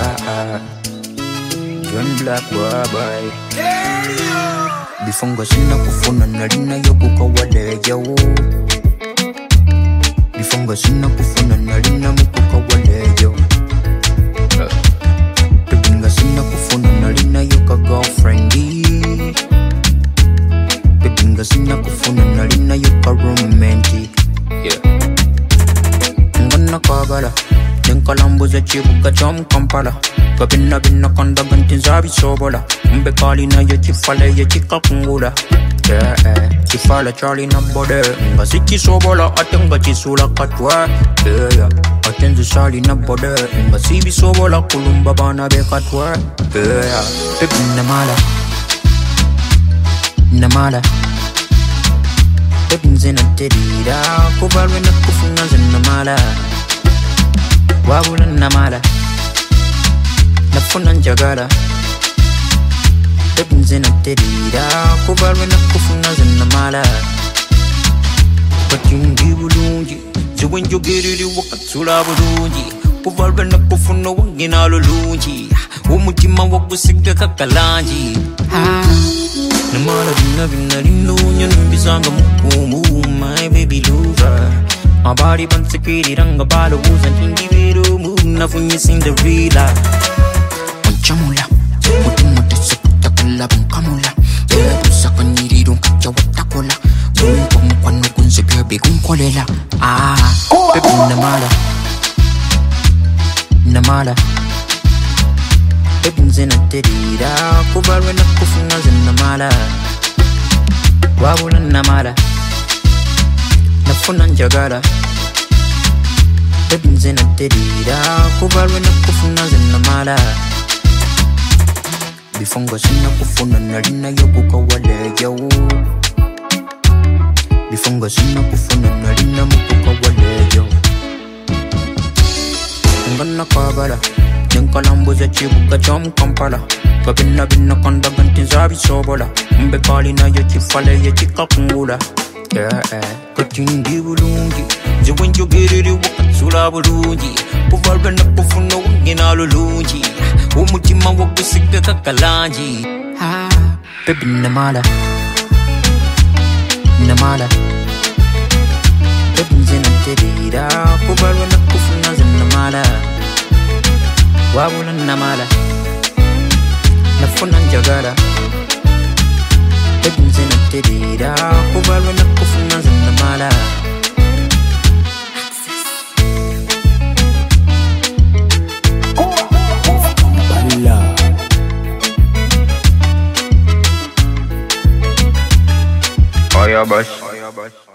John Black boy. Bifunga sina kufuna nalina yokuka wale yawo. Bifunga sina kufuna nalina mukuka wale yawo. Bibinga sina kufuna nalina yoka girlfriendy. Bibinga sina kufuna nalina yoka romantic. Yeah. Ngana kabala Nenkalambuza chibuka chom kampala Kabina bina kanda gantinzabi sobola Mbekali na ya chifale ya chika kungula Yeah, chifala chali na bode Nga siki sobola atenga chisula katwa Yeah, atenzi sali na bode Nga sibi sobola kulumba bana be katwa Yeah, pepi namala Namala Pepi nzena terida Kubalwe na kufunga zena mala Wabula namala Nafuna njagala Pepi nzena terida Kubalwe na kufunga zena mala Katingi bulungi Ziwe njogiriri wakatsula bulungi Kubalwe na kufuna wangina lulungi Umutima wakusika kakalangi Namala bina bina linunya Nambizanga mukumu My baby lover My body bansikiri ranga balo Uzan hindi vero move Nafunye Cinderella Wanchamula Mutumute sekutakala Bunkamula Yetu saka nyirirong katya watakola Bumpang kwano kunse bebe kunkolela Pepe namala Namala Pepe nzena terida Kubalwe na kufunga zena mala Wabula namala Nafuna njagala Pepi nzena terida Kubalwe na kufuna zena mala Bifunga sina kufuna nalina yokuka wale yawo Bifunga sina kufuna nalina mukuka wale yawo Ngana kabala Nenkalambuza chibuka chom kampala Kabina bina kanda gantinzabi sobola Mbekali na ya chifale ya chika kungula Yeah, katingi bulungi Ziwe njogiriri wakatsula bulungi Kubalwe na kufuna wangina lulungi Umutima wakusika kakalangi Pepi namala Namala Pepi nzena terida Kubalwe na kufuna zena mala Wabula namala Nafuna njagala Pepi nzena terida Kubalwe na kufuna zena mala Oya boss